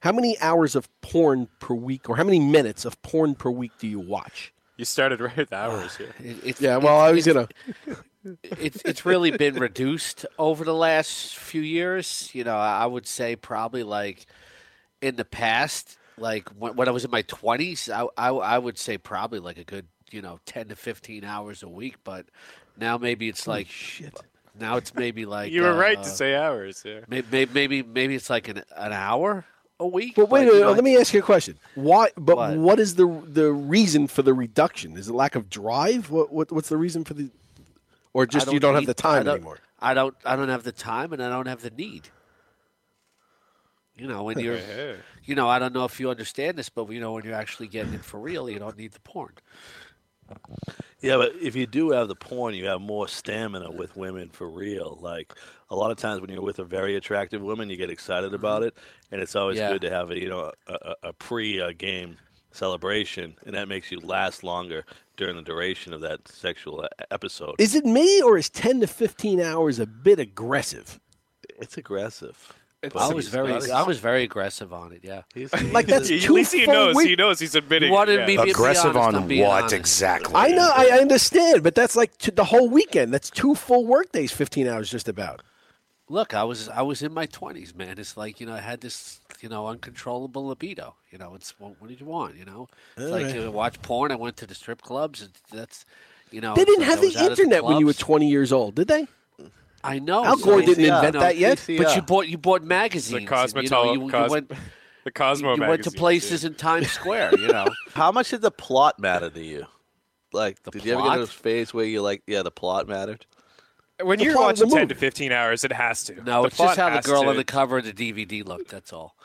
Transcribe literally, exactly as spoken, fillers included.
How many hours of porn per week, or how many minutes of porn per week do you watch? You started right with hours here. It, it's, Yeah, well, I was gonna. It's it's really been reduced over the last few years. You know, I would say probably like in the past, like when, when I was in my twenties, I, I I would say probably like a good you know ten to fifteen hours a week. But now maybe it's like shit. Now it's maybe like You were uh, right to say hours. Yeah. Maybe maybe maybe it's like an an hour a week. But wait, But, wait, you know, let me ask you a question. Why? But What? what is the the reason for the reduction? Is it lack of drive? What, what what's the reason for the? Or I just you don't have need- the time I don't- anymore? I don't. I don't have the time, and I don't have the need. You know, when you're, Hey. you know, I don't know if you understand this, but you know, when you're actually getting it for real, you don't need the porn. Yeah, but if you do have the porn, you have more stamina with women for real. Like a lot of times when you're with a very attractive woman, you get excited about it, and it's always Yeah. good to have a you know a, a, a pre-game celebration, and that makes you last longer during the duration of that sexual e- episode. Is it me, or is ten to fifteen hours a bit aggressive? It's aggressive. It's- I was very, He's- I was very aggressive on it. Yeah, he's- Like that's At two least he full knows. weeks. He knows he's admitting. You wanted yeah. me to be Aggressive honest, I'm on being what honest. exactly? I know, I understand, but that's like t- the whole weekend. That's two full work days, fifteen hours, just about. Look, I was, I was in my twenties, man. It's like you know, I had this, you know, uncontrollable libido. You know, it's what, what did you want? You know, it's like right. to watch porn. I went to the strip clubs. And that's, you know, They it's didn't like have I the was out at internet when you were clubs. twenty years old, did they? I know. Al so Gore it's- didn't you invent know, that yet. But you bought you bought magazines. The and, you know, you, you Cosmetolo- went, the Cosmo you went to magazines, places yeah. in Times Square. You know, How much did the plot matter to you? Like, The did you ever get to plot? a phase where you like, yeah, the plot mattered? When The you're plot of the watching ten to movie. fifteen hours, it has to. no, The it's just plot how the has girl to. on the cover of the D V D looked. That's all.